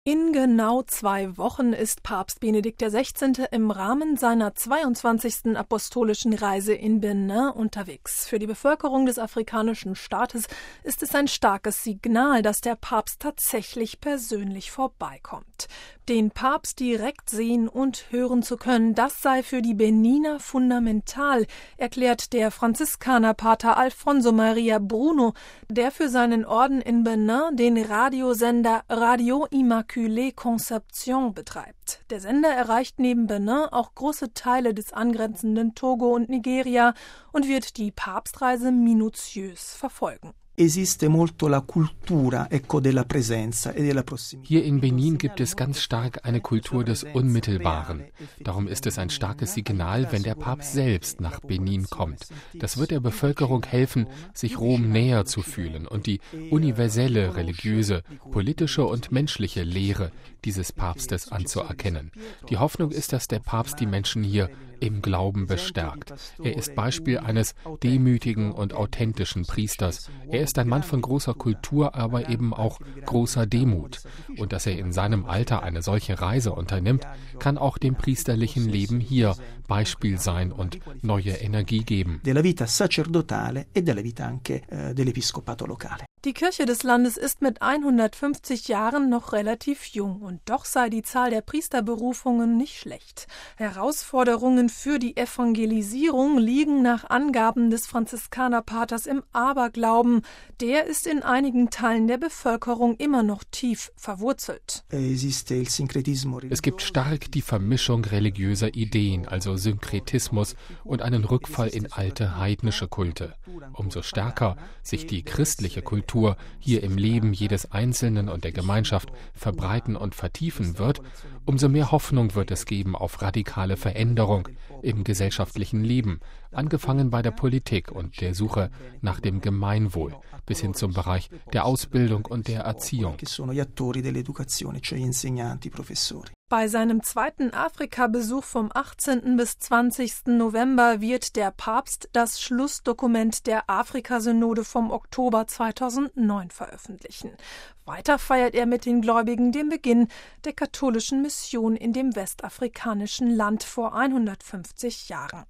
In genau 2 Wochen ist Papst Benedikt XVI. Im Rahmen seiner 22. apostolischen Reise in Benin unterwegs. Für die Bevölkerung des afrikanischen Staates ist es ein starkes Signal, dass der Papst tatsächlich persönlich vorbeikommt. Den Papst direkt sehen und hören zu können, das sei für die Beniner fundamental, erklärt der Franziskanerpater Alfonso Maria Bruno, der für seinen Orden in Benin den Radiosender Radio Immaculée Conception betreibt. Der Sender erreicht neben Benin auch große Teile des angrenzenden Togo und Nigeria und wird die Papstreise minutiös verfolgen. Hier in Benin gibt es ganz stark eine Kultur des Unmittelbaren. Darum ist es ein starkes Signal, wenn der Papst selbst nach Benin kommt. Das wird der Bevölkerung helfen, sich Rom näher zu fühlen und die universelle religiöse, politische und menschliche Lehre dieses Papstes anzuerkennen. Die Hoffnung ist, dass der Papst die Menschen hier im Glauben bestärkt. Er ist Beispiel eines demütigen und authentischen Priesters. Er ist ein Mann von großer Kultur, aber eben auch großer Demut. Und dass er in seinem Alter eine solche Reise unternimmt, kann auch dem priesterlichen Leben hier Beispiel sein und neue Energie geben. Die Kirche des Landes ist mit 150 Jahren noch relativ jung und doch sei die Zahl der Priesterberufungen nicht schlecht. Herausforderungen für die Evangelisierung liegen nach Angaben des Franziskanerpaters im Aberglauben. Der ist in einigen Teilen der Bevölkerung immer noch tief verwurzelt. Es gibt stark die Vermischung religiöser Ideen, also Synkretismus, und einen Rückfall in alte heidnische Kulte. Umso stärker sich die christliche Kultur hier im Leben jedes Einzelnen und der Gemeinschaft verbreiten und vertiefen wird, umso mehr Hoffnung wird es geben auf radikale Veränderung im gesellschaftlichen Leben, angefangen bei der Politik und der Suche nach dem Gemeinwohl bis hin zum Bereich der Ausbildung und der Erziehung. Bei seinem zweiten Afrika-Besuch vom 18. bis 20. November wird der Papst das Schlussdokument der Afrika-Synode vom Oktober 2009 veröffentlichen. Weiter feiert er mit den Gläubigen den Beginn der katholischen Mission in dem westafrikanischen Land vor 150 Jahren.